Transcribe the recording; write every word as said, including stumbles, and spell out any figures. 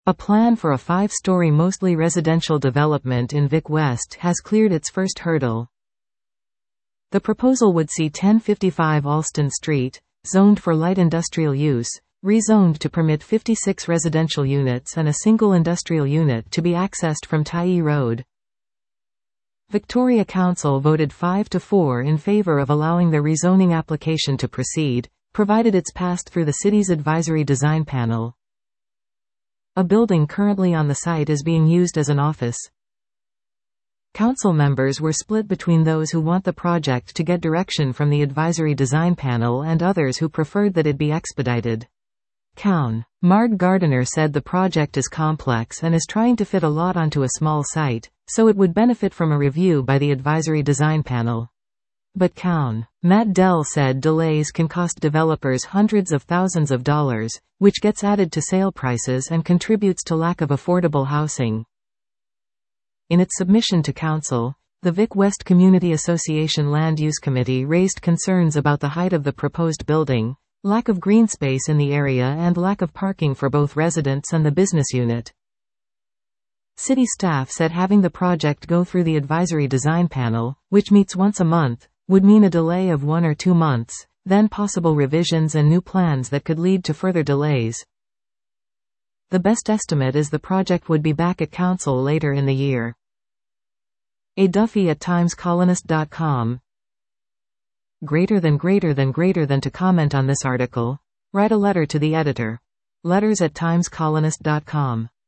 A plan for a five-story mostly residential development in Vic West has cleared its first hurdle. The proposal would see ten fifty-five Alston Street, zoned for light industrial use, rezoned to permit fifty-six residential units and a single industrial unit to be accessed from Tyee Road. Victoria Council voted five to four in favour of allowing the rezoning application to proceed, provided it's passed through the city's advisory design panel. A building currently on the site is being used as an office. Council members were split between those who want the project to get direction from the advisory design panel and others who preferred that it be expedited. Cown. Marg Gardiner said the project is complex and is trying to fit a lot onto a small site, so it would benefit from a review by the advisory design panel. But Cown. Matt Dell said delays can cost developers hundreds of thousands of dollars, which gets added to sale prices and contributes to lack of affordable housing. In its submission to Council, the Vic West Community Association Land Use Committee raised concerns about the height of the proposed building, lack of green space in the area and lack of parking for both residents and the business unit. City staff said having the project go through the advisory design panel, which meets once a month, would mean a delay of one or two months, then possible revisions and new plans that could lead to further delays. The best estimate is the project would be back at Council later in the year. A Duffy at times colonist dot com. Greater than greater than greater than to comment on this article, write a letter to the editor. Letters at times colonist dot com.